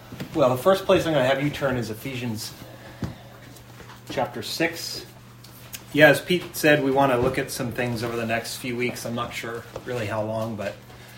Well, the first place I'm going to have you turn is Ephesians chapter 6. Yeah, as Pete said, we want to look at some things over the next few weeks. I'm not sure really how long, but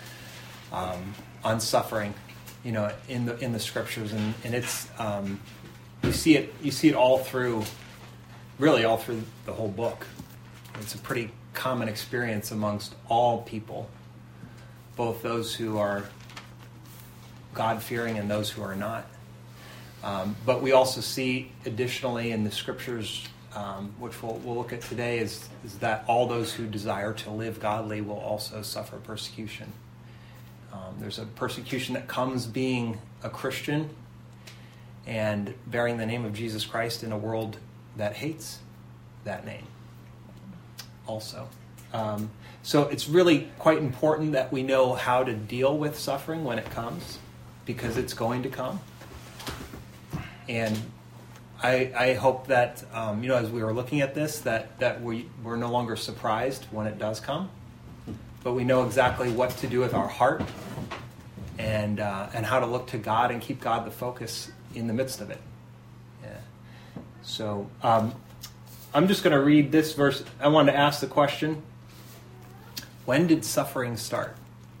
on suffering, in the scriptures, and it's you see it all through the whole book. It's a pretty common experience amongst all people, both those who are God-fearing and those who are not. But we also see additionally in the scriptures, which we'll look at today, is that all those who desire to live godly will also suffer persecution. There's a persecution that comes being a Christian and bearing the name of Jesus Christ in a world that hates that name also. So it's really quite important that we know how to deal with suffering when it comes, because it's going to come. And I hope that, as we were looking at this, that we're no longer surprised when it does come, but we know exactly what to do with our heart and how to look to God and keep God the focus in the midst of it. Yeah. So I'm just going to read this verse. I wanted to ask the question, when did suffering start?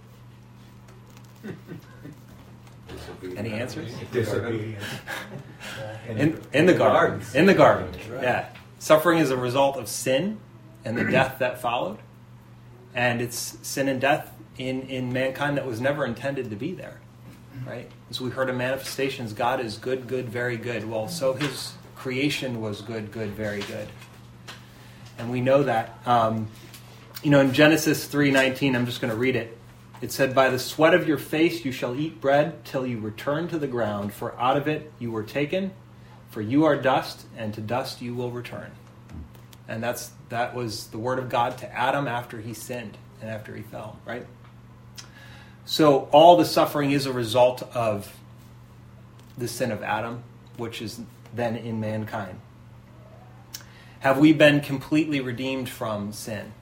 Any answers? Disobedience. In the garden. In the garden. Right. Yeah. Suffering is a result of sin and the death that followed. And it's sin and death in mankind that was never intended to be there. Right? As we heard in Manifestations, God is good, good, very good. Well, so his creation was good, good, very good. And we know that. In Genesis 3:19, I'm just going to read it. It said, "By the sweat of your face you shall eat bread till you return to the ground, for out of it you were taken, for you are dust, and to dust you will return." And that was the word of God to Adam after he sinned and after he fell, right? So all the suffering is a result of the sin of Adam, which is then in mankind. Have we been completely redeemed from sin?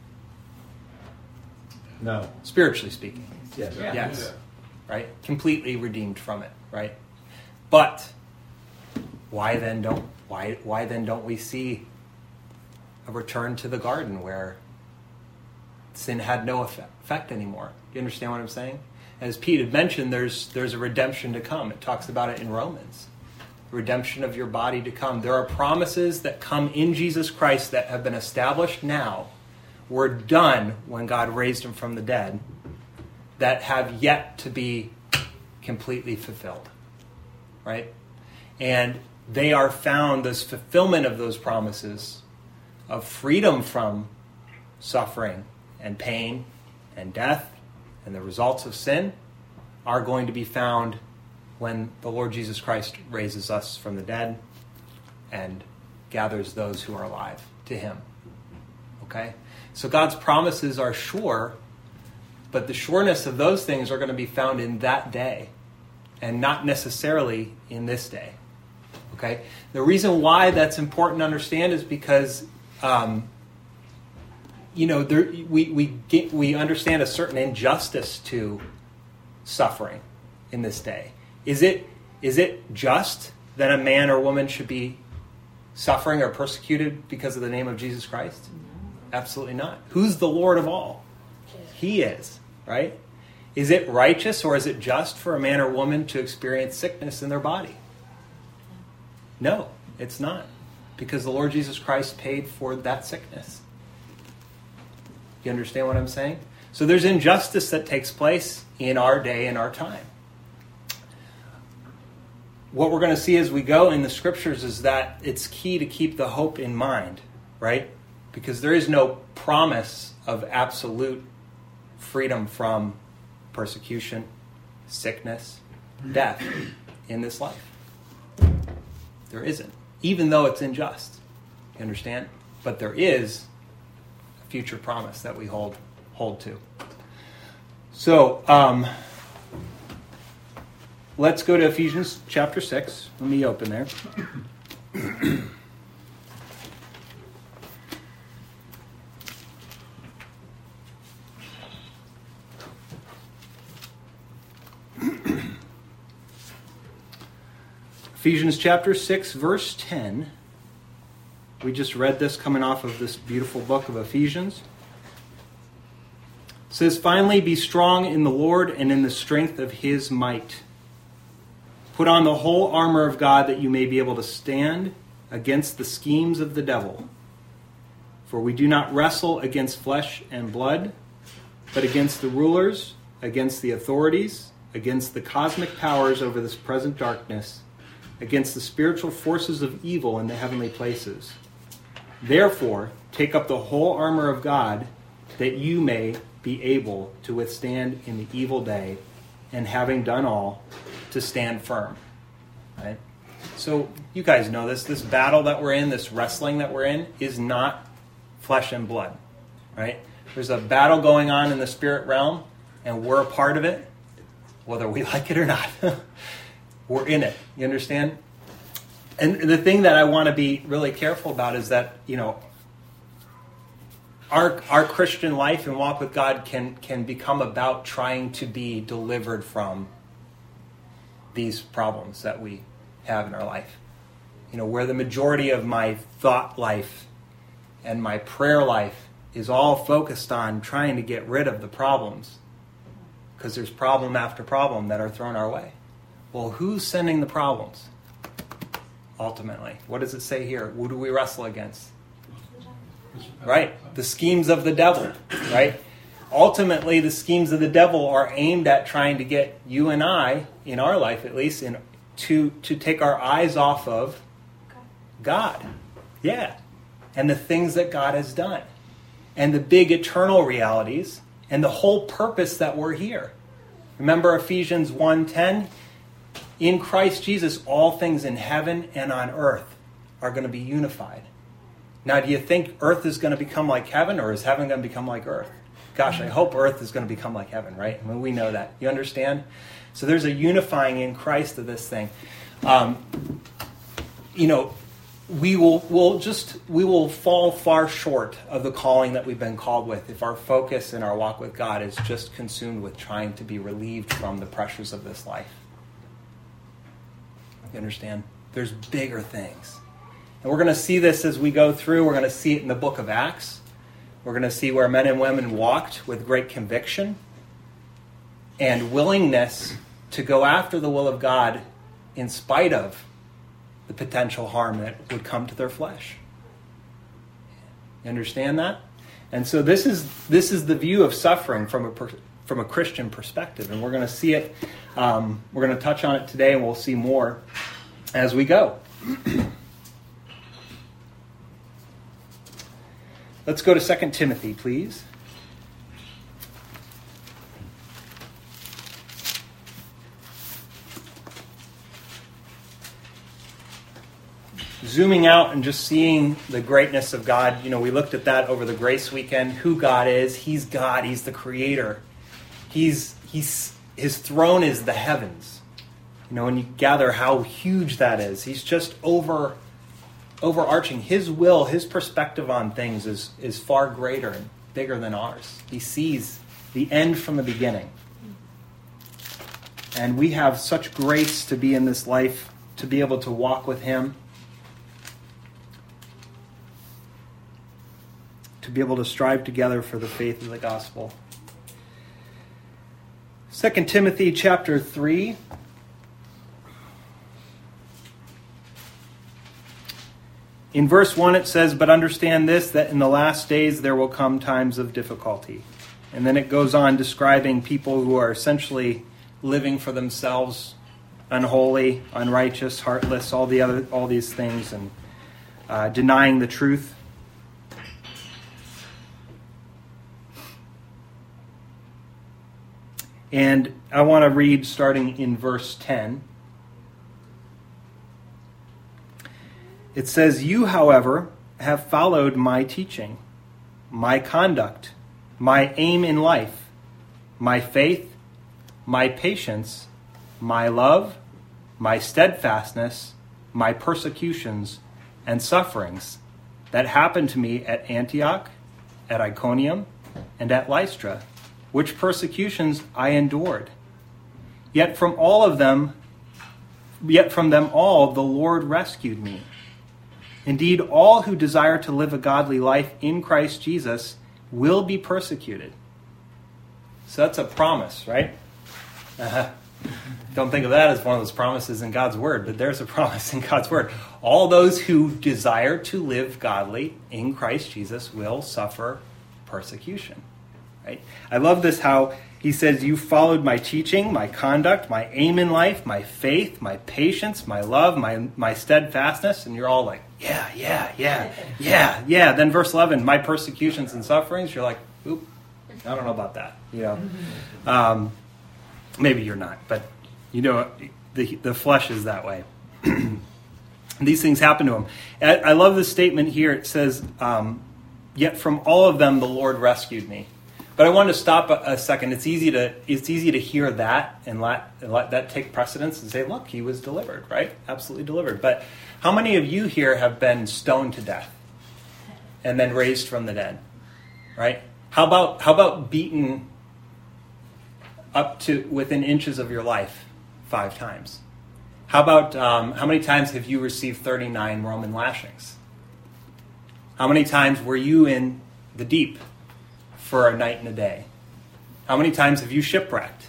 No. Spiritually speaking. Yes. Yeah. Yes. Right? Completely redeemed from it, right? But why then don't we see a return to the garden where sin had no effect anymore? You understand what I'm saying? As Pete had mentioned, there's a redemption to come. It talks about it in Romans. Redemption of your body to come. There are promises that come in Jesus Christ that have been established now, were done when God raised him from the dead, that have yet to be completely fulfilled. Right? And they are found, this fulfillment of those promises of freedom from suffering and pain and death and the results of sin are going to be found when the Lord Jesus Christ raises us from the dead and gathers those who are alive to him. Okay? So God's promises are sure, but the sureness of those things are going to be found in that day and not necessarily in this day. Okay? The reason why that's important to understand is because we understand a certain injustice to suffering in this day. Is it just that a man or woman should be suffering or persecuted because of the name of Jesus Christ? Absolutely not. Who's the Lord of all? He is, right? Is it righteous or is it just for a man or woman to experience sickness in their body? No, it's not. Because the Lord Jesus Christ paid for that sickness. You understand what I'm saying? So there's injustice that takes place in our day and our time. What we're going to see as we go in the scriptures is that it's key to keep the hope in mind, right? Because there is no promise of absolute freedom from persecution, sickness, death in this life. There isn't, even though it's unjust. You understand? But there is a future promise that we hold to. So, let's go to Ephesians chapter 6. Let me open there. Ephesians chapter 6, verse 10. We just read this coming off of this beautiful book of Ephesians. It says, "Finally, be strong in the Lord and in the strength of his might. Put on the whole armor of God that you may be able to stand against the schemes of the devil. For we do not wrestle against flesh and blood, but against the rulers, against the authorities, against the cosmic powers over this present darkness, against the spiritual forces of evil in the heavenly places. Therefore, take up the whole armor of God, that you may be able to withstand in the evil day, and having done all, to stand firm." Right? So you guys know this battle that we're in, this wrestling that we're in, is not flesh and blood. Right? There's a battle going on in the spirit realm, and we're a part of it, whether we like it or not. We're in it. You understand? And the thing that I want to be really careful about is that, our Christian life and walk with God can become about trying to be delivered from these problems that we have in our life. Where the majority of my thought life and my prayer life is all focused on trying to get rid of the problems, because there's problem after problem that are thrown our way. Well, who's sending the problems? Ultimately, what does it say here? Who do we wrestle against? Right? The schemes of the devil, right? Ultimately, the schemes of the devil are aimed at trying to get you and I, in our life at least, to take our eyes off of God. Yeah. And the things that God has done. And the big eternal realities and the whole purpose that we're here. Remember Ephesians 1:10? In Christ Jesus, all things in heaven and on earth are going to be unified. Now, do you think earth is going to become like heaven, or is heaven going to become like earth? Gosh, I hope earth is going to become like heaven, right? I mean, we know that. You understand? So there's a unifying in Christ of this thing. We will fall far short of the calling that we've been called with if our focus in our walk with God is just consumed with trying to be relieved from the pressures of this life. You understand? There's bigger things. And we're going to see this as we go through. We're going to see it in the book of Acts. We're going to see where men and women walked with great conviction and willingness to go after the will of God in spite of the potential harm that would come to their flesh. You understand that? And so this is the view of suffering from a Christian perspective, and we're going to see it. We're going to touch on it today, and we'll see more as we go. Let's go to 2 Timothy, please. Zooming out and just seeing the greatness of God. We looked at that over the Grace Weekend, who God is. He's God. He's the Creator. His throne is the heavens. When you gather how huge that is, he's just overarching. His will, his perspective on things is far greater and bigger than ours. He sees the end from the beginning. And we have such grace to be in this life, to be able to walk with him, to be able to strive together for the faith of the gospel. 2 Timothy chapter 3. In verse 1 it says, "But understand this, that in the last days there will come times of difficulty." And then it goes on describing people who are essentially living for themselves, unholy, unrighteous, heartless, all these things, and denying the truth. And I want to read starting in verse 10. It says, "You, however, have followed my teaching, my conduct, my aim in life, my faith, my patience, my love, my steadfastness, my persecutions and sufferings that happened to me at Antioch, at Iconium, and at Lystra, which persecutions I endured. Yet from all of them yet from them all the Lord rescued me. Indeed, all who desire to live a godly life in Christ Jesus will be persecuted. So that's a promise, right? Don't think of that as one of those promises in God's word, but there's a promise in God's word. All those who desire to live godly in Christ Jesus will suffer persecution. Right? I love this, how he says, you followed my teaching, my conduct, my aim in life, my faith, my patience, my love, my steadfastness. And you're all like, yeah. Then verse 11, my persecutions and sufferings. You're like, oop, I don't know about that. Maybe you're not, but the flesh is that way. These things happen to him. I love this statement here. It says, yet from all of them the Lord rescued me. But I wanted to stop a second. It's easy to hear that and let that take precedence and say, look, he was delivered, right? Absolutely delivered. But how many of you here have been stoned to death and then raised from the dead, right? How about beaten up to within inches of your life 5 times? How about how many times have you received 39 Roman lashings? How many times were you in the deep for a night and a day? How many times have you shipwrecked?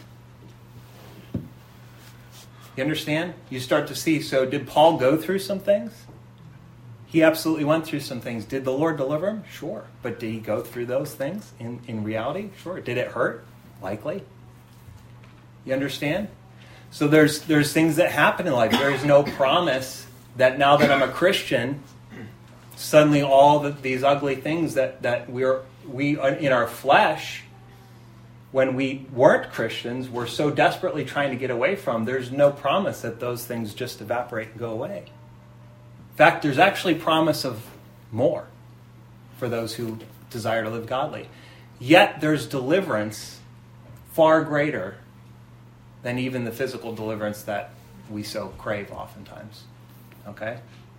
You understand? You start to see, so did Paul go through some things? He absolutely went through some things. Did the Lord deliver him? Sure. But did he go through those things in reality? Sure. Did it hurt? Likely. You understand? So there's things that happen in life. There is no promise that now that I'm a Christian, suddenly all these ugly things that we in our flesh, when we weren't Christians, we're so desperately trying to get away from, there's no promise that those things just evaporate and go away. In fact, there's actually promise of more for those who desire to live godly. Yet there's deliverance far greater than even the physical deliverance that we so crave oftentimes. Okay?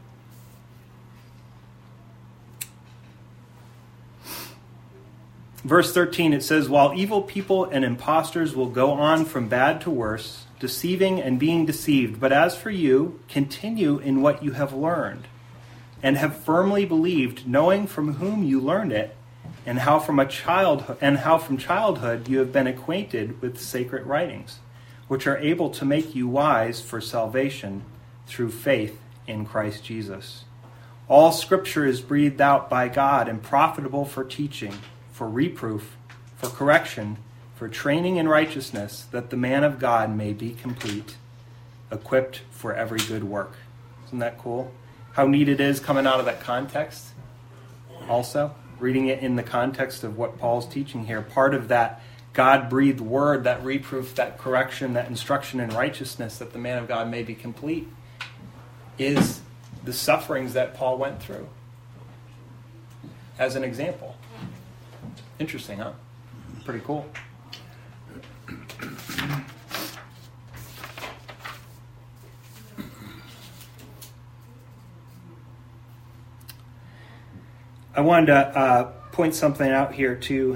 Verse 13, it says, while evil people and impostors will go on from bad to worse, deceiving and being deceived, but as for you, continue in what you have learned, and have firmly believed, knowing from whom you learned it, and how from childhood you have been acquainted with sacred writings, which are able to make you wise for salvation through faith in Christ Jesus. All Scripture is breathed out by God and profitable for teaching, for reproof, for correction, for training in righteousness, that the man of God may be complete, equipped for every good work. Isn't that cool? How neat it is coming out of that context also. Reading it in the context of what Paul's teaching here. Part of that God-breathed word, that reproof, that correction, that instruction in righteousness, that the man of God may be complete, is the sufferings that Paul went through. As an example. Interesting, huh? Pretty cool. I wanted to point something out here too.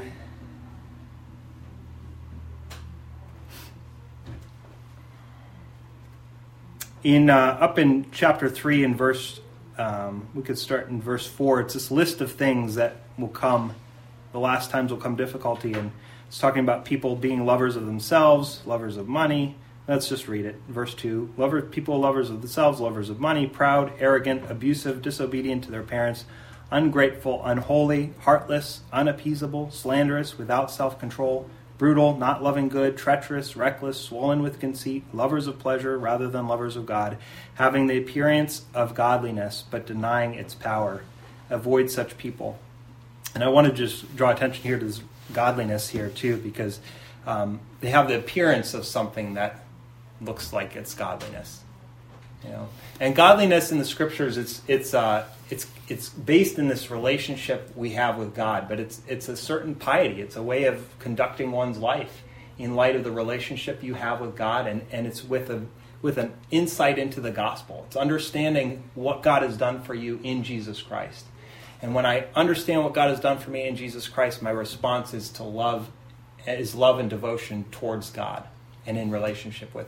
Up in chapter 3 and verse, we could start in verse 4. It's this list of things that will come. The last times will come difficulty, and it's talking about people being lovers of themselves, lovers of money. Let's just read it. Verse 2, people lovers of themselves, lovers of money, proud, arrogant, abusive, disobedient to their parents, ungrateful, unholy, heartless, unappeasable, slanderous, without self-control, brutal, not loving good, treacherous, reckless, swollen with conceit, lovers of pleasure rather than lovers of God, having the appearance of godliness but denying its power. Avoid such people. And I want to just draw attention here to this godliness here too, because they have the appearance of something that looks like it's godliness. You know, and godliness in the Scriptures, it's based in this relationship we have with God, but it's a certain piety. It's a way of conducting one's life in light of the relationship you have with God, and it's with an insight into the gospel. It's understanding what God has done for you in Jesus Christ. And when I understand what God has done for me in Jesus Christ, my response is love and devotion towards God and in relationship with Him.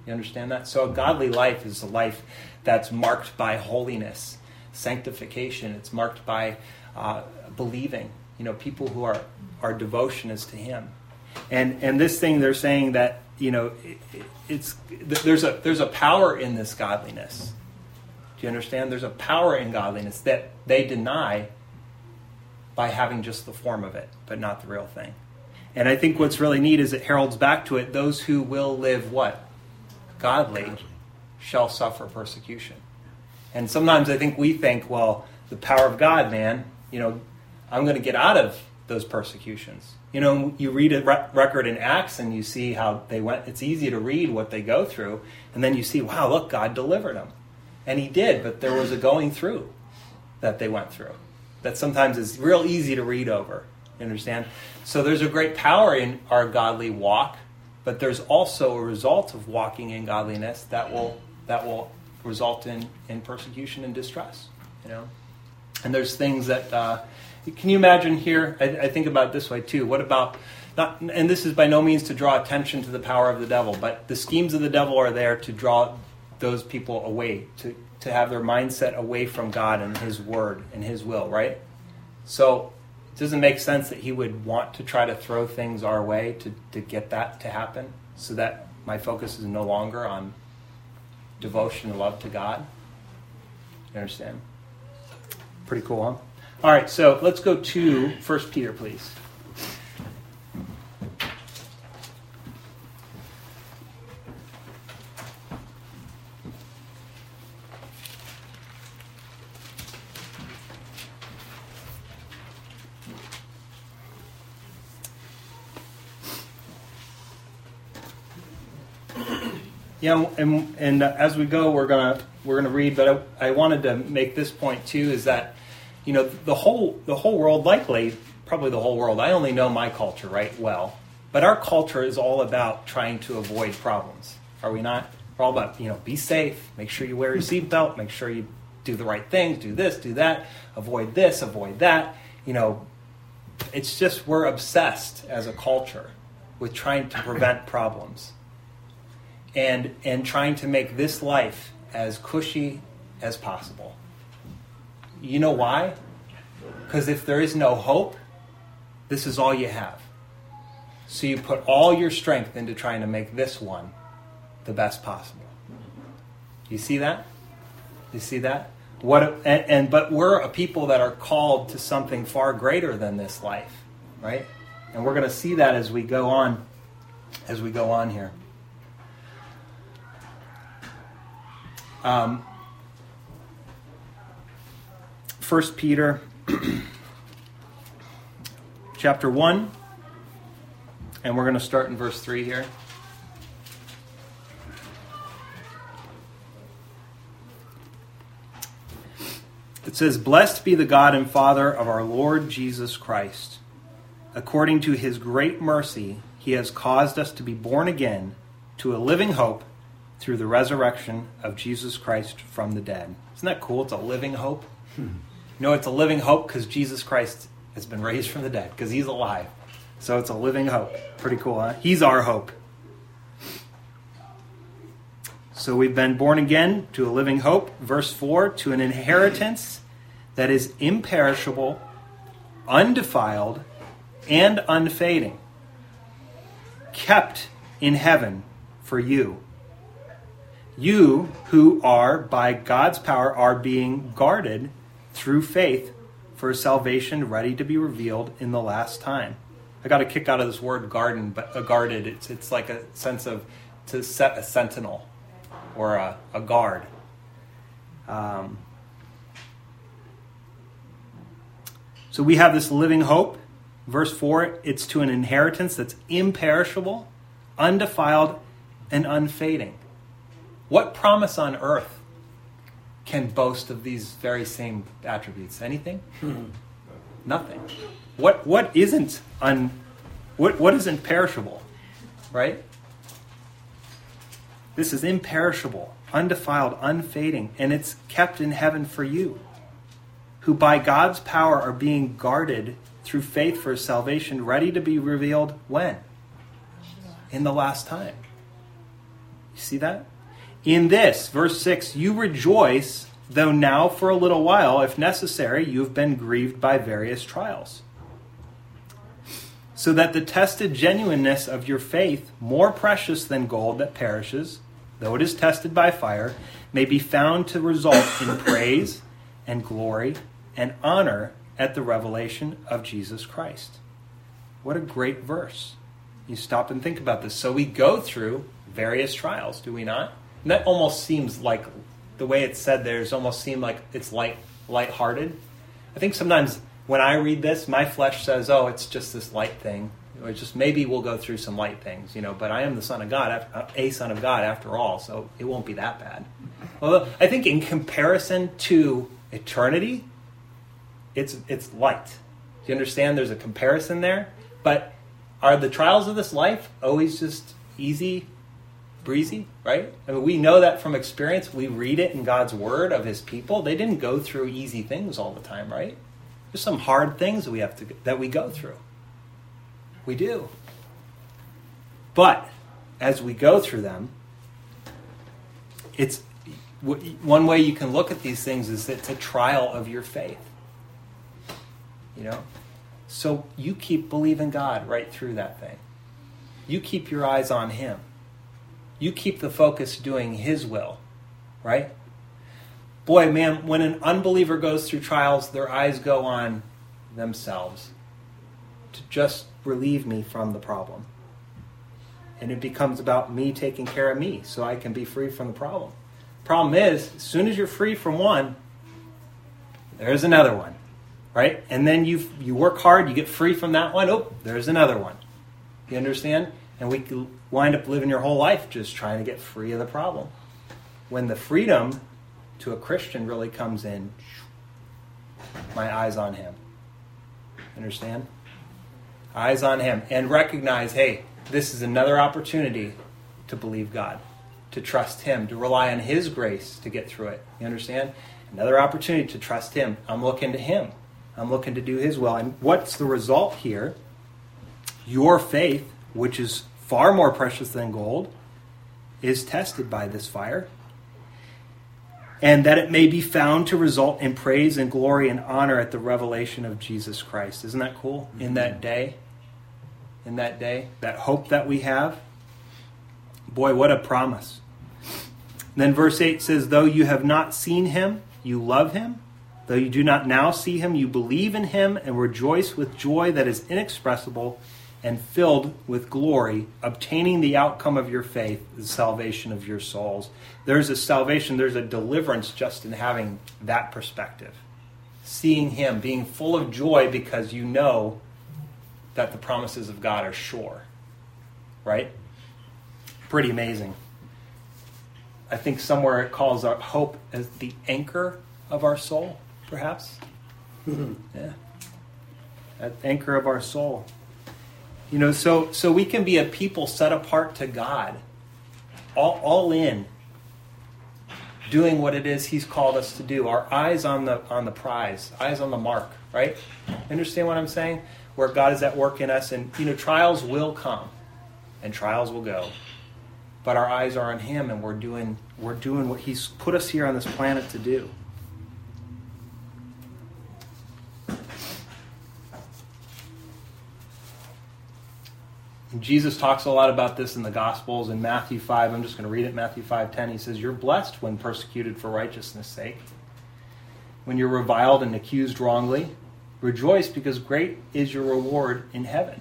You understand that? So a godly life is a life that's marked by holiness, sanctification. It's marked by believing. People who our devotion is to Him. And this thing they're saying that there's a power in this godliness. Do you understand? There's a power in godliness that they deny by having just the form of it, but not the real thing. And I think what's really neat is it heralds back to it, those who will live what? Godly shall suffer persecution. And sometimes I think we think, well, the power of God, man, I'm going to get out of those persecutions. You read a record in Acts and you see how they went. It's easy to read what they go through. And then you see, wow, look, God delivered them. And He did, but there was a going through that they went through. That sometimes is real easy to read over. You understand? So there's a great power in our godly walk, but there's also a result of walking in godliness that will result in persecution and distress. And there's things that can you imagine here? I think about it this way too. What about not? And this is by no means to draw attention to the power of the devil, but the schemes of the devil are there to draw those people away, to have their mindset away from God and His Word and His will, right? So it doesn't make sense that He would want to try to throw things our way to get that to happen, so that my focus is no longer on devotion and love to God. You understand? Pretty cool, huh? All right, so let's go to 1 Peter, please. Yeah, and as we go, we're gonna read. But I wanted to make this point too: is that the whole world, probably the whole world. I only know my culture well, but our culture is all about trying to avoid problems. Are we not? We're all about be safe, make sure you wear your seatbelt, make sure you do the right things, do this, do that, avoid this, avoid that. It's just we're obsessed as a culture with trying to prevent problems. And trying to make this life as cushy as possible. You know why? Because if there is no hope, this is all you have. So you put all your strength into trying to make this one the best possible. You see that? You see that? But we're a people that are called to something far greater than this life, right? And we're going to see that as we go on here. 1 Peter chapter 1, and we're going to start in verse 3 here. It says, "Blessed be the God and Father of our Lord Jesus Christ. According to His great mercy, He has caused us to be born again to a living hope through the resurrection of Jesus Christ from the dead." Isn't that cool? It's a living hope. It's a living hope because Jesus Christ has been raised from the dead, because He's alive. So it's a living hope. Pretty cool, huh? He's our hope. So we've been born again to a living hope. Verse 4, to an inheritance that is imperishable, undefiled, and unfading, kept in heaven for you. You who are, by God's power, are being guarded through faith for salvation ready to be revealed in the last time. I got a kick out of this word guarded. It's like a sense of to set a sentinel or a guard. So we have this living hope. Verse 4, it's to an inheritance that's imperishable, undefiled, and unfading. What promise on earth can boast of these very same attributes? Anything? Nothing. What isn't perishable, right? This is imperishable, undefiled, unfading, and it's kept in heaven for you, who by God's power are being guarded through faith for salvation, ready to be revealed when? In the last time. You see that? In this, verse 6, you rejoice, though now for a little while, if necessary, you have been grieved by various trials. So that the tested genuineness of your faith, more precious than gold that perishes, though it is tested by fire, may be found to result in praise and glory and honor at the revelation of Jesus Christ. What a great verse. You stop and think about this. So we go through various trials, do we not? And that almost seems like, the way it's said there, almost seem like it's lighthearted. I think sometimes when I read this, my flesh says, oh, it's just this light thing. Or just maybe we'll go through some light things, but I am the Son of God, a Son of God after all, so it won't be that bad. Although I think in comparison to eternity, it's light. Do you understand? There's a comparison there. But are the trials of this life always just easy, breezy, right? I mean, we know that from experience. We read it in God's Word of His people. They didn't go through easy things all the time, right? There's some hard things that we go through. We do. But as we go through them, it's one way you can look at these things is it's a trial of your faith. So you keep believing God right through that thing. You keep your eyes on Him. You keep the focus doing His will, right? Boy, man, when an unbeliever goes through trials, their eyes go on themselves to just relieve me from the problem. And it becomes about me taking care of me so I can be free from the problem. Problem is, as soon as you're free from one, there's another one, right? And then you work hard, you get free from that one, there's another one. You understand? And we wind up living your whole life just trying to get free of the problem. When the freedom to a Christian really comes in, my eyes on Him. Understand? Eyes on Him. And recognize, hey, this is another opportunity to believe God, to trust Him, to rely on His grace to get through it. You understand? Another opportunity to trust Him. I'm looking to Him. I'm looking to do His will. And what's the result here? Your faith, which is far more precious than gold, is tested by this fire. And that it may be found to result in praise and glory and honor at the revelation of Jesus Christ. Isn't that cool? In that day, that hope that we have. Boy, what a promise. Then verse 8 says, though you have not seen Him, you love Him. Though you do not now see Him, you believe in Him and rejoice with joy that is inexpressible and filled with glory, obtaining the outcome of your faith, the salvation of your souls. There's a salvation, there's a deliverance just in having that perspective. Seeing Him, being full of joy because you know that the promises of God are sure. Right? Pretty amazing. I think somewhere it calls our hope as the anchor of our soul, perhaps. Yeah. That anchor of our soul. So we can be a people set apart to God, all in, doing what it is He's called us to do. Our eyes on the prize, eyes on the mark, right? Understand what I'm saying? Where God is at work in us, and trials will come, and trials will go, but our eyes are on Him, and we're doing what He's put us here on this planet to do. Jesus talks a lot about this in the Gospels. In Matthew 5, I'm just going to read it, Matthew 5:10, He says, you're blessed when persecuted for righteousness' sake. When you're reviled and accused wrongly, rejoice because great is your reward in heaven.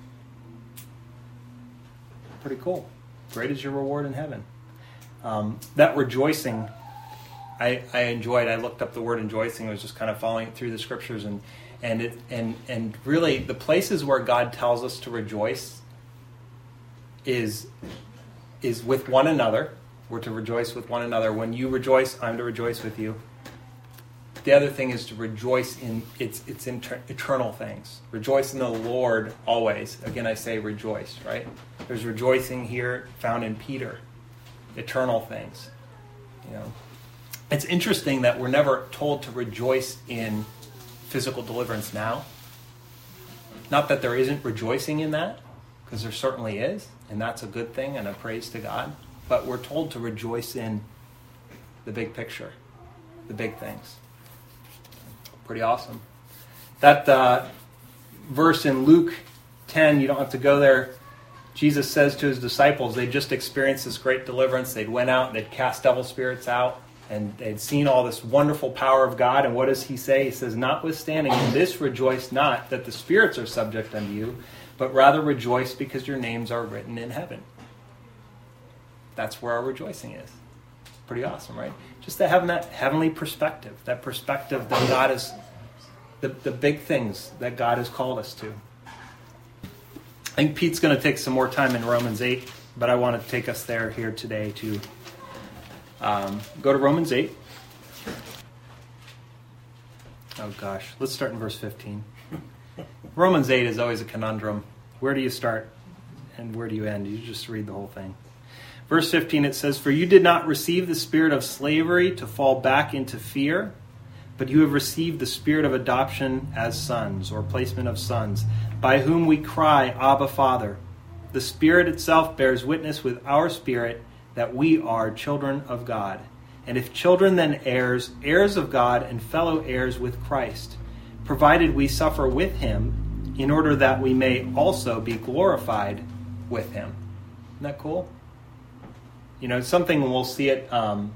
Pretty cool. Great is your reward in heaven. That rejoicing, I enjoyed. I looked up the word rejoicing. I was just kind of following through the scriptures, and really the places where God tells us to rejoice is with one another. We're to rejoice with one another. When you rejoice, I'm to rejoice with you. The other thing is to rejoice in its eternal things. Rejoice in the Lord always. Again, I say rejoice, right? There's rejoicing here found in Peter. Eternal things. It's interesting that we're never told to rejoice in physical deliverance now. Not that there isn't rejoicing in that, because there certainly is, and that's a good thing and a praise to God. but we're told to rejoice in the big picture, the big things. Pretty awesome. That verse in Luke 10, you don't have to go there. Jesus says to his disciples, they just experienced this great deliverance. They'd went out and they'd cast devil spirits out, and they'd seen all this wonderful power of God. And what does he say? He says, notwithstanding, in this rejoice not that the spirits are subject unto you, but rather rejoice because your names are written in heaven. That's where our rejoicing is. Pretty awesome, right? Just to have that heavenly perspective, that perspective that God is, the big things that God has called us to. I think Pete's going to take some more time in Romans 8, but I want to take us there here today to go to Romans 8. Oh gosh, let's start in verse 15. Romans 8 is always a conundrum. Where do you start and where do you end? You just read the whole thing. Verse 15, it says, for you did not receive the spirit of slavery to fall back into fear, but you have received the spirit of adoption as sons, or placement of sons, by whom we cry, Abba, Father. The Spirit itself bears witness with our spirit that we are children of God. And if children, then heirs, heirs of God, and fellow heirs with Christ, provided we suffer with him, in order that we may also be glorified with him. Isn't that cool? You know, something we'll see it. I'm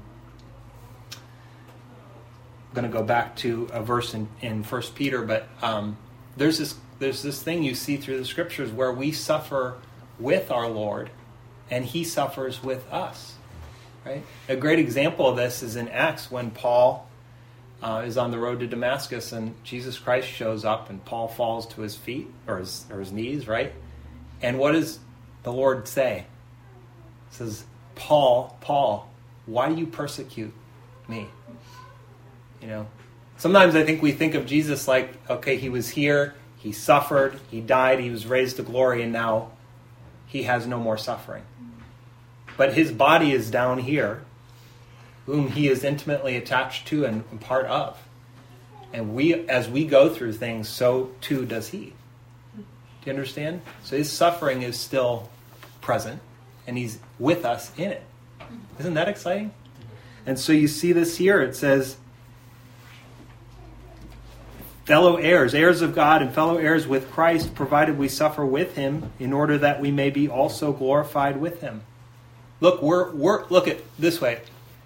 going to go back to a verse in 1 Peter, but there's this thing you see through the scriptures where we suffer with our Lord and he suffers with us, right? A great example of this is in Acts when Paul is on the road to Damascus and Jesus Christ shows up and Paul falls to his feet or his knees, right? And what does the Lord say? He says, Paul, why do you persecute me? You know, sometimes I think we think of Jesus like, okay, he was here, he suffered, he died, he was raised to glory, and now he has no more suffering. But his body is down here, whom he is intimately attached to and part of. And we, as we go through things, so too does he. Do you understand? So his suffering is still present, and he's with us in it. Isn't that exciting? And so you see this here. It says, fellow heirs, heirs of God and fellow heirs with Christ, provided we suffer with him, in order that we may be also glorified with him. Look, look at this way.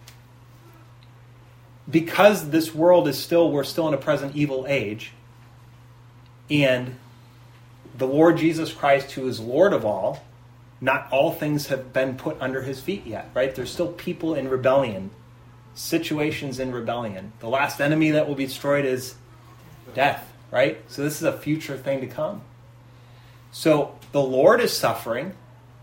Because this world is we're still in a present evil age, and the Lord Jesus Christ, who is Lord of all, not all things have been put under his feet yet, right? There's still people in rebellion, situations in rebellion. The last enemy that will be destroyed is death, right? So this is a future thing to come. So the Lord is suffering,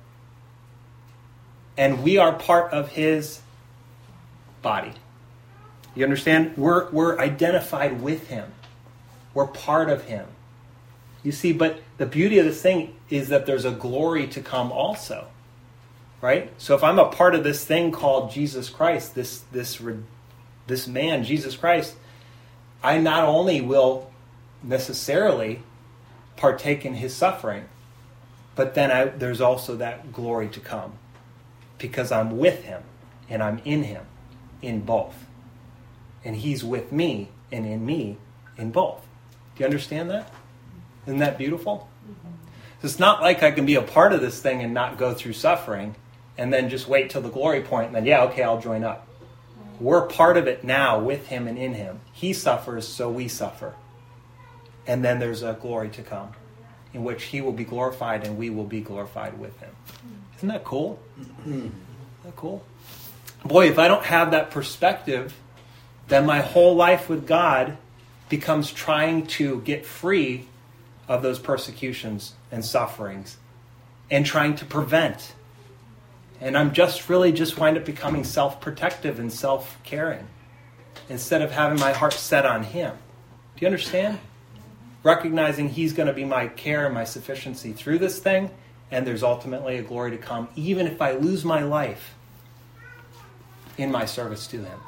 and we are part of his body. You understand? We're identified with him. We're part of him. You see, but the beauty of this thing is that there's a glory to come also, right? So if I'm a part of this thing called Jesus Christ, this man, Jesus Christ, I not only will necessarily partake in his suffering, but then there's also that glory to come because I'm with him and I'm in him in both. And he's with me and in me in both. Do you understand that? Isn't that beautiful? So it's not like I can be a part of this thing and not go through suffering and then just wait till the glory point and then, yeah, okay, I'll join up. We're part of it now with him and in him. He suffers, so we suffer. And then there's a glory to come in which he will be glorified and we will be glorified with him. Isn't that cool? Isn't that cool? Boy, if I don't have that perspective, then my whole life with God becomes trying to get free of those persecutions and sufferings and trying to prevent. And I'm just wind up becoming self-protective and self-caring instead of having my heart set on him. Do you understand? Recognizing he's going to be my care and my sufficiency through this thing, and there's ultimately a glory to come, even if I lose my life in my service to him.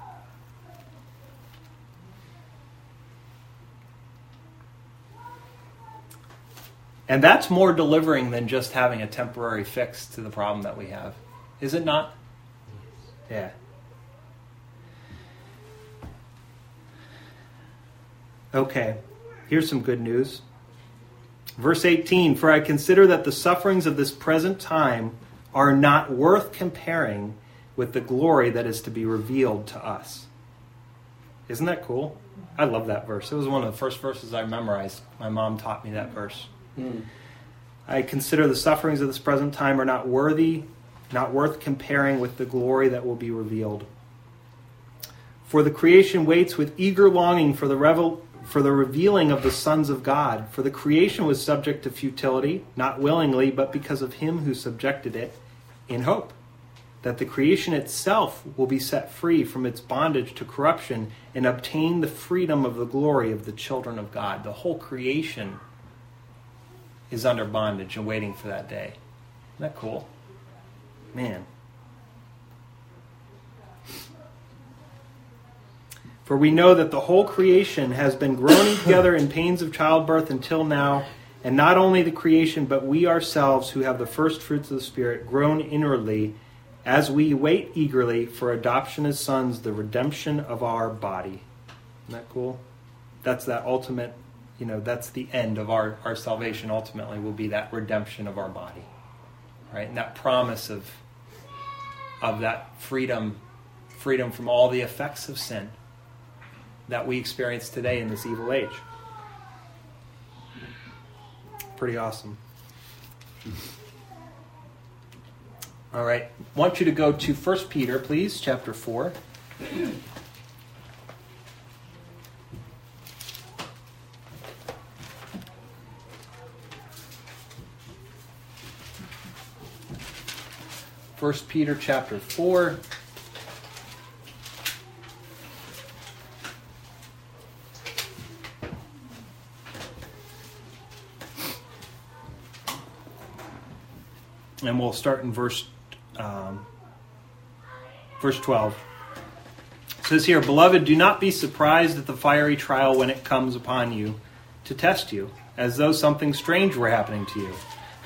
And that's more delivering than just having a temporary fix to the problem that we have. Is it not? Yeah. Okay, here's some good news. Verse 18, for I consider that the sufferings of this present time are not worth comparing with the glory that is to be revealed to us. Isn't that cool? I love that verse. It was one of the first verses I memorized. My mom taught me that verse. I consider the sufferings of this present time are not worth comparing with the glory that will be revealed. For the creation waits with eager longing for the revealing of the sons of God. For the creation was subject to futility, not willingly, but because of him who subjected it, in hope that the creation itself will be set free from its bondage to corruption and obtain the freedom of the glory of the children of God. The whole creation is under bondage and waiting for that day. Isn't that cool? Man. For we know that the whole creation has been groaning together in pains of childbirth until now, and not only the creation, but we ourselves who have the first fruits of the Spirit groan inwardly as we wait eagerly for adoption as sons, the redemption of our body. Isn't that cool? That's that ultimate, that's the end of our salvation ultimately will be that redemption of our body. Right? And that promise of that freedom from all the effects of sin that we experience today in this evil age. Pretty awesome. All right. I want you to go to 1 Peter, please, chapter 4. First Peter chapter 4. And we'll start in verse 12. It says here, Beloved, do not be surprised at the fiery trial when it comes upon you to test you, as though something strange were happening to you.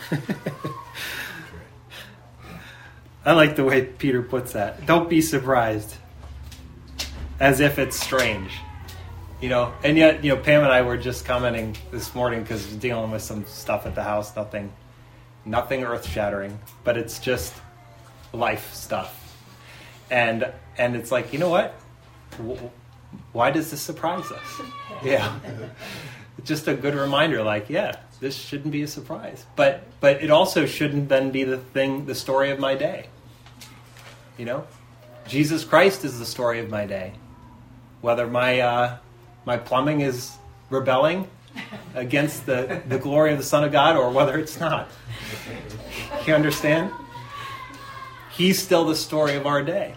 I like the way Peter puts that. Don't be surprised, as if it's strange. And yet, Pam and I were just commenting this morning because we're dealing with some stuff at the house, nothing earth-shattering, but it's just life stuff. And it's like, you know what? Why does this surprise us? Yeah. It's just a good reminder, this shouldn't be a surprise. But it also shouldn't then be the story of my day. Jesus Christ is the story of my day. Whether my plumbing is rebelling against the glory of the Son of God or whether it's not. You understand? He's still the story of our day.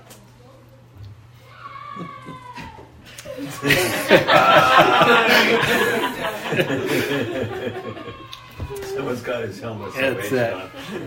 Someone's got his helmet. That's it.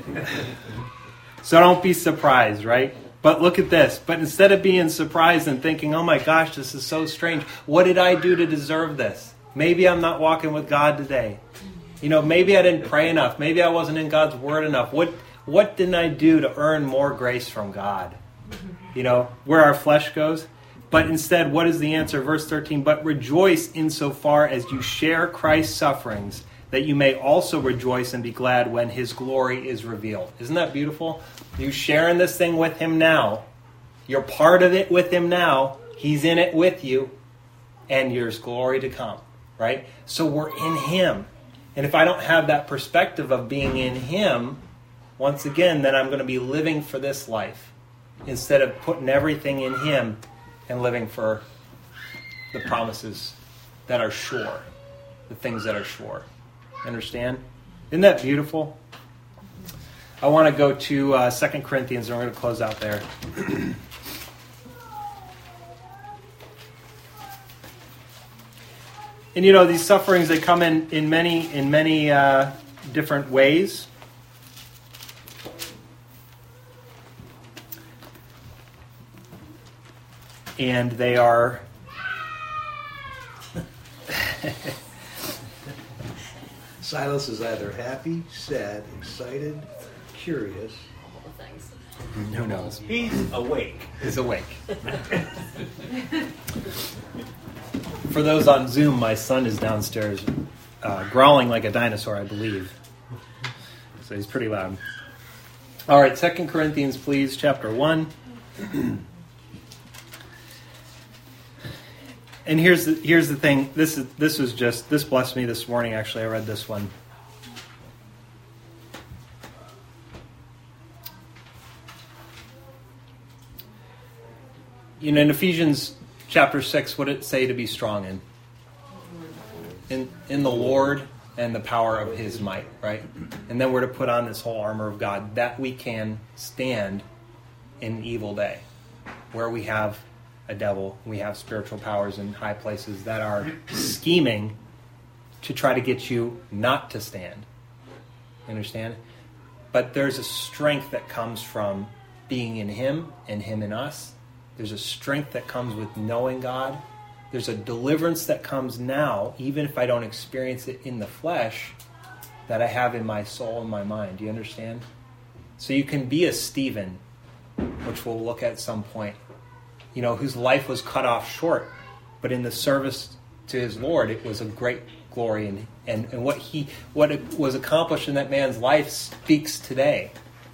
So don't be surprised, right? But look at this. But instead of being surprised and thinking, oh my gosh, this is so strange. What did I do to deserve this? Maybe I'm not walking with God today. Maybe I didn't pray enough. Maybe I wasn't in God's word enough. What didn't I do to earn more grace from God? Where our flesh goes. But instead, what is the answer? Verse 13, but rejoice insofar as you share Christ's sufferings, that you may also rejoice and be glad when his glory is revealed. Isn't that beautiful? You sharing this thing with him now. You're part of it with him now. He's in it with you. And there's glory to come. Right? So we're in him. And if I don't have that perspective of being in him, once again, then I'm going to be living for this life instead of putting everything in him and living for the promises that are sure, the things that are sure. Understand? Isn't that beautiful? I want to go to 2 Corinthians, and we're going to close out there. And these sufferings, they come in many different ways. And they are Silas is either happy, sad, excited, curious. All the things. Who knows? He's awake. Is awake. For those on Zoom, my son is downstairs growling like a dinosaur, I believe. So he's pretty loud. All right, 2 Corinthians, please, chapter 1. And here's the thing. This blessed me this morning. Actually, I read this one. In Ephesians chapter 6, what did it say to be strong in? In the Lord and the power of his might, right? And then we're to put on this whole armor of God that we can stand in an evil day, where we have a devil, we have spiritual powers in high places that are scheming to try to get you not to stand. Understand? But there's a strength that comes from being in him and him in us. There's a strength that comes with knowing God. There's a deliverance that comes now, even if I don't experience it in the flesh, that I have in my soul and my mind. Do you understand? So you can be a Stephen, which we'll look at some point, whose life was cut off short, but in the service to his Lord, it was a great glory, and what was accomplished in that man's life speaks today,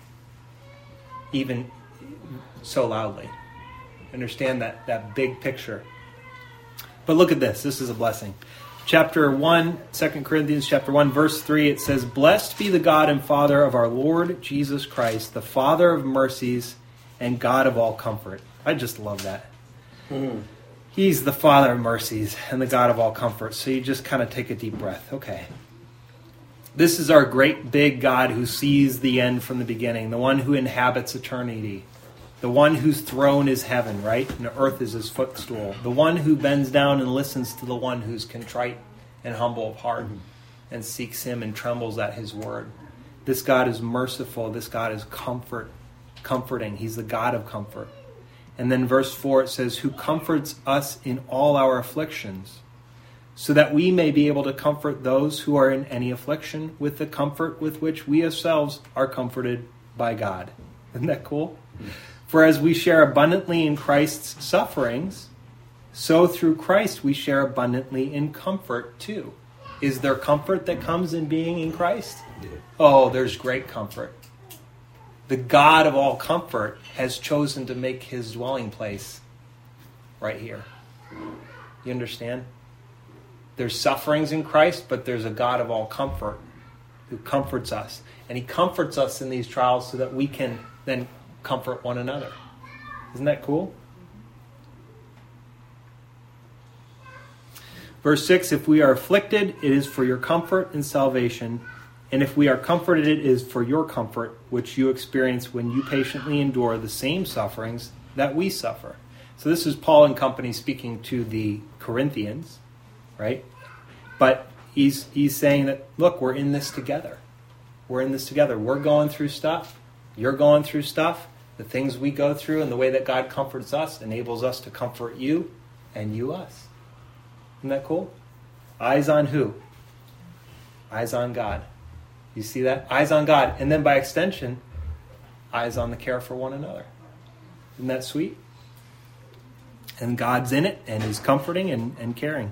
even so loudly. Understand that big picture. But look at this. This is a blessing. Chapter 1, 2 Corinthians chapter 1, verse 3, it says, "Blessed be the God and Father of our Lord Jesus Christ, the Father of mercies and God of all comfort." I just love that. Mm-hmm. He's the Father of mercies and the God of all comfort. So you just kind of take a deep breath. Okay. This is our great big God who sees the end from the beginning, the one who inhabits eternity, the one whose throne is heaven, right? And the earth is his footstool. The one who bends down and listens to the one who's contrite and humble of heart and seeks him and trembles at his word. This God is merciful. This God is comforting. He's the God of comfort. And then verse 4, it says, "Who comforts us in all our afflictions, so that we may be able to comfort those who are in any affliction with the comfort with which we ourselves are comforted by God." Isn't that cool? "For as we share abundantly in Christ's sufferings, so through Christ we share abundantly in comfort too." Is there comfort that comes in being in Christ? Oh, there's great comfort. The God of all comfort has chosen to make his dwelling place right here. You understand? There's sufferings in Christ, but there's a God of all comfort who comforts us. And he comforts us in these trials so that we can then comfort one another. Isn't that cool? Verse 6, "If we are afflicted, it is for your comfort and salvation. And if we are comforted, it is for your comfort, which you experience when you patiently endure the same sufferings that we suffer." So this is Paul and company speaking to the Corinthians, right? But he's saying that, look, we're in this together. We're in this together. We're going through stuff. You're going through stuff. The things we go through and the way that God comforts us enables us to comfort you and you us. Isn't that cool? Eyes on who? Eyes on God. You see that? Eyes on God. And then by extension, eyes on the care for one another. Isn't that sweet? And God's in it, and he's comforting and caring.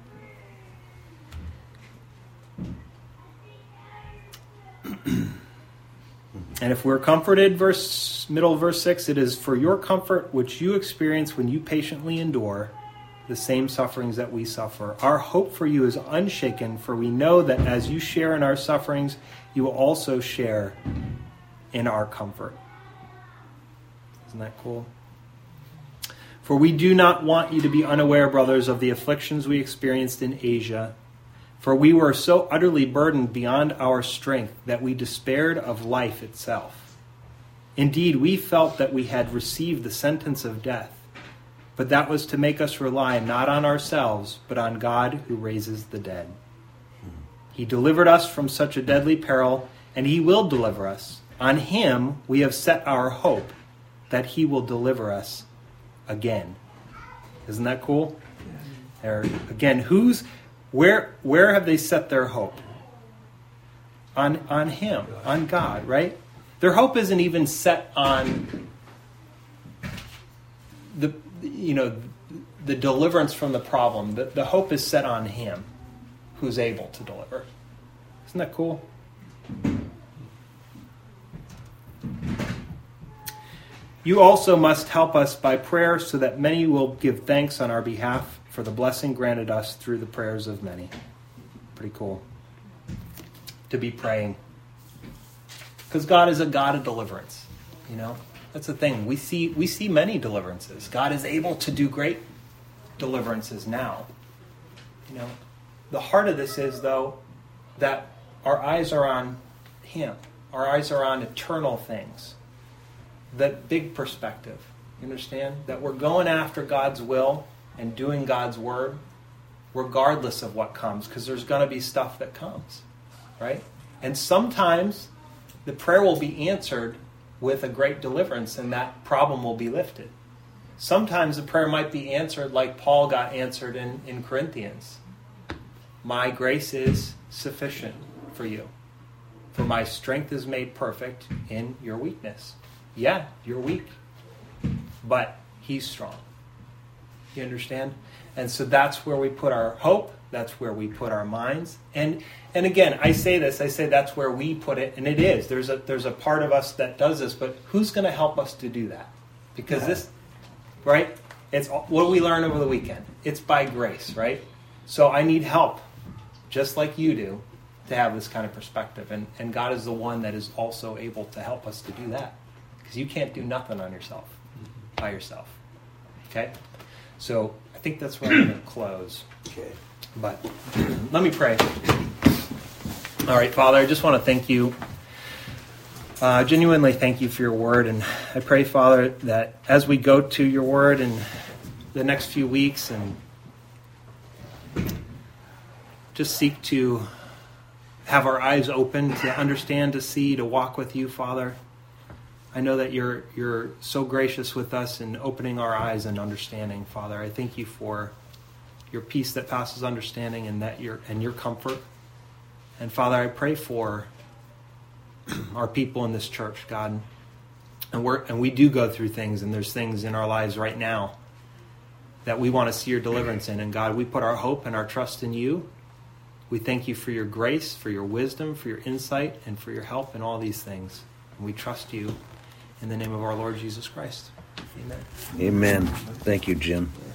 And if we're comforted, middle of verse 6, it is for your comfort which you experience when you patiently endure the same sufferings that we suffer. Our hope for you is unshaken, for we know that as you share in our sufferings, you will also share in our comfort. Isn't that cool? "For we do not want you to be unaware, brothers, of the afflictions we experienced in Asia. For we were so utterly burdened beyond our strength that we despaired of life itself. Indeed, we felt that we had received the sentence of death. But that was to make us rely not on ourselves, but on God who raises the dead. He delivered us from such a deadly peril, and he will deliver us. On him we have set our hope that he will deliver us again." Isn't that cool? Again, where have they set their hope? On him, on God, right? Their hope isn't even set on the deliverance from the problem. The hope is set on him who's able to deliver. Isn't that cool? You also must help us by prayer so that many will give thanks on our behalf for the blessing granted us through the prayers of many. Pretty cool to be praying. Because God is a God of deliverance. That's the thing. We see many deliverances. God is able to do great deliverances now. The heart of this is, though, that our eyes are on him. Our eyes are on eternal things. That big perspective. You understand? That we're going after God's will and doing God's word regardless of what comes, because there's going to be stuff that comes, right? And sometimes the prayer will be answered with a great deliverance and that problem will be lifted. Sometimes the prayer might be answered like Paul got answered in Corinthians. My grace is sufficient for you, for my strength is made perfect in your weakness. Yeah, you're weak, but he's strong. You understand? And so that's where we put our hope. That's where we put our minds. And again, I say that's where we put it, and it is. There's a part of us that does this, but who's going to help us to do that? Because this, right? It's what we learn over the weekend. It's by grace, right? So I need help, just like you do, to have this kind of perspective. And God is the one that is also able to help us to do that. Because you can't do nothing on yourself, by yourself. Okay? So I think that's where I'm going to close. Okay. But let me pray. All right, Father, I just want to thank you. Genuinely thank you for your word. And I pray, Father, that as we go to your word in the next few weeks and just seek to have our eyes open to understand, to see, to walk with you, Father. I know that you're so gracious with us in opening our eyes and understanding, Father. I thank you for your peace that passes understanding and your comfort. And Father, I pray for our people in this church, God. And we do go through things, and there's things in our lives right now that we want to see your deliverance in. And God, we put our hope and our trust in you. We thank you for your grace, for your wisdom, for your insight, and for your help in all these things. And we trust you in the name of our Lord Jesus Christ. Amen. Amen. Thank you, Jim.